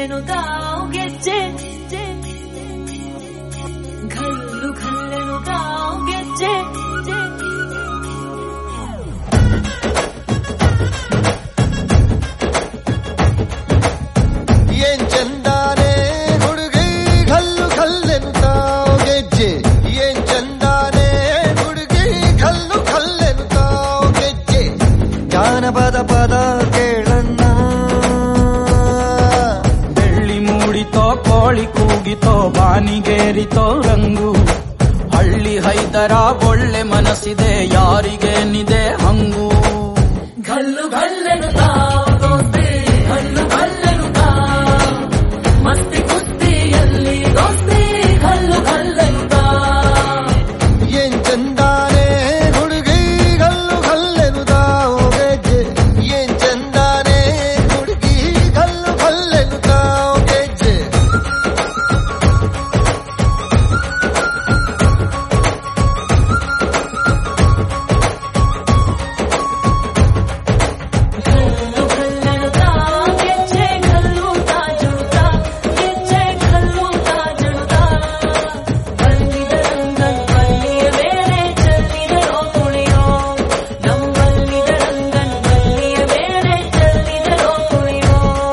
ಘಲ್ಲು ತಾವು ಗೆಜ್ಜೆ ಘಲ್ಲು ಘಲ್ಲೆನು ತಾವು ಗೆಜ್ಜೆ ಏನ್ ಚಂದಾನೆ ಹುಡುಗಿ ಘಲ್ಲು ಘಲ್ಲೆನು ತಾವು ಗೆಜ್ಜೆ ಏನ್ ಚಂದಾನೆ ಹುಡುಗಿ ಘಲ್ಲು ಘಲ್ಲೆನು ತಾವು ಗೆಜ್ಜೆ ಜಾನಪದ ಪದ ಕೇಳಣ್ಣ ಬೆಳ್ಳಿ ಮೂಡಿತೋ ಕೋಳಿ ಕೂಗಿತೋ ಬಾನಿಗೇರಿತೋ ರಂಗು ಹಳ್ಳಿ ಹೈದರ ಒಳ್ಳೆ ಮನಸ್ಸಿದೆ ಯಾರಿಗೇನಿದೆ ಹಂಗು ಘಲ್ಲು ಘಲ್ಲೆನು ತಾವು ದೋಸ್ತಿ ಘಲ್ಲು ಘಲ್ಲೆನು ತಾವು ಮಸ್ತಿ ಕುಸ್ತಿಯಲ್ಲಿ ದೋಸ್ತಿ ಘಲ್ಲು ಘಲ್ಲೆನು ತಾವು ಏನ್ ಚಂದಾನೆ ಹುಡುಗಿ ಘಲ್ಲು ಘಲ್ಲೆನು ತಾವು ಗೆಜ್ಜೆ ಏನ್ ಚಂದಾನೆ ಹುಡುಗಿ ಘಲ್ಲು ಘಲ್ಲೆನು ತಾವು ಗೆಜ್ಜೆ ಘಲ್ಲು ಘಲ್ಲೆನು ತಾವು ಗೆಜ್ಜೆ ಘಲ್ಲು ತಾಜುತಾ ಗೆಜ್ಜೆ ಘಲ್ಲು ತಾಜುತಾ ಬಲ್ಲಿದ ರಂಗನ್ ಬಲ್ಲಿಯ ಬೇರೆ ಚೆಲ್ಲಿದರೋ ಕುಣಿಯೋ ನಮ್ಮಲ್ಲಿದ ರಂಗನ್ ಬಲ್ಲಿಯ ಬೇರೆ ಚೆಲ್ಲಿದರೋ ಕುಣಿಯೋ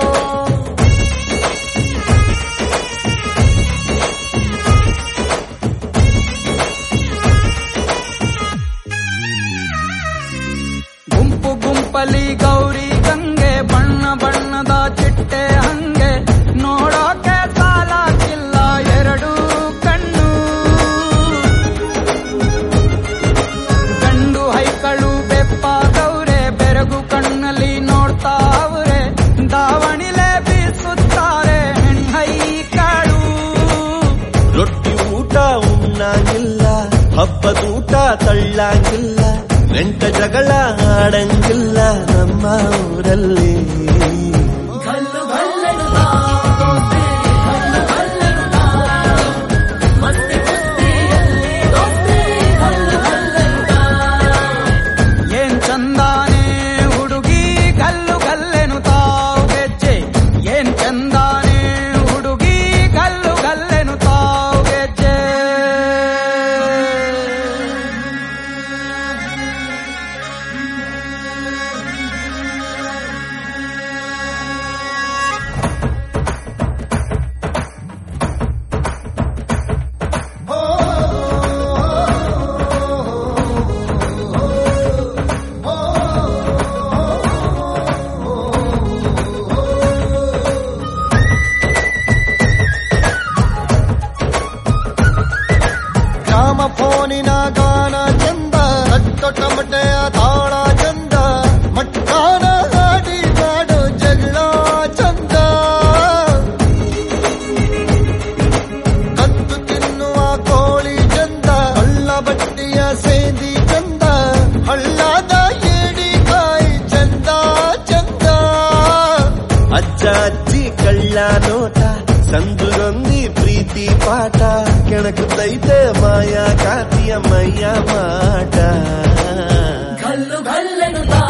ಗುಂಪು ಗುಂಪಲಿ ಗೌರಿ ಗಂಗೆ ಬಣ್ಣ ಬಣ್ಣದ ಚಿಟ್ಟೆ ಹಂಗೆ ನೋಡೋಕೆ ಸಾಲಾಗಿಲ್ಲ ಎರಡು ಕಣ್ಣು ಗಂಡು ಹೈಕಳು ಬೆಪ್ಪಾದವ್ರೆ ಬೆರಗು ಕಣ್ಣಲ್ಲಿ ನೋಡ್ತಾ ಅವ್ರೆ ದಾವಣಿಲೆ ಬೀಸುತ್ತಾರೆ ಹೆಣ್ ಹೈಕಳು ರೊಟ್ಟಿ ಊಟ ಉಣ್ಣಾಗಿಲ್ಲ ಹಬ್ಬದೂಟ ತಳ್ಳಾಗಿಲ್ಲ ನೆಂಟ ಜಗಳ ಆಡಂಗಿಲ್ಲ ನಮ್ಮ ಊರಲ್ಲಿ ಘಲ್ಲು ಘಲ್ಲೆನು ತಾವು ದೋಸ್ತಿ ಘಲ್ಲು ಘಲ್ಲೆನು ತಾವು ಮಸ್ತಿ ಕುಸ್ತಿಯಲ್ಲಿ ದೋಸ್ತಿ ಘಲ್ಲು ಘಲ್ಲೆನು ತಾವು ಏನ್ ಚಂದಾನೆ ಹುಡುಗಿ ಗಲ್ಲು ಗಲ್ಲೆನು ತಾವು ಗೆಜ್ಜೆ ಏನ್ ಚಂದಾನೆ ಹುಡುಗಿ ಗಲ್ಲು ಗಲ್ಲೆನು ತಾವು ಗೆಜ್ಜೆ ಗ್ರಾಮ ಫೋನಿನ ಗಾನ ಚಂದ ಹಚ್ಚೋ ಟಮಟೆಯ ತಾಳ ಚಂದ ಮಟ್ಟಾನ ಹಾಡಿ ಮಾಡೋ ಜಗಳ ಚಂದ ಕತ್ತು ತಿನ್ನುವ ಕೋಳಿ ಚಂದ ಹಳ್ಳ ಬಟ್ಟಿಯ ಸೇದಿ ಚಂದ ಹಳ್ಳದ ಏಡಿಕಾಯಿ ಚಂದ ಚಂದ ಅಜ್ಜ ಅಜ್ಜಿ ಕಳ್ಳ ನೋಟ ಸಂದುರೊಂದಿ ಪ್ರೀತಿ ಪಾಠ ಕೆಣಕುತ್ತೈತೆ ಮಾಯಾ ಕಾತಿಯ ಮೈಯ ಮಾಟ ಘಲ್ಲು ಘಲ್ಲೆನು ತಾವು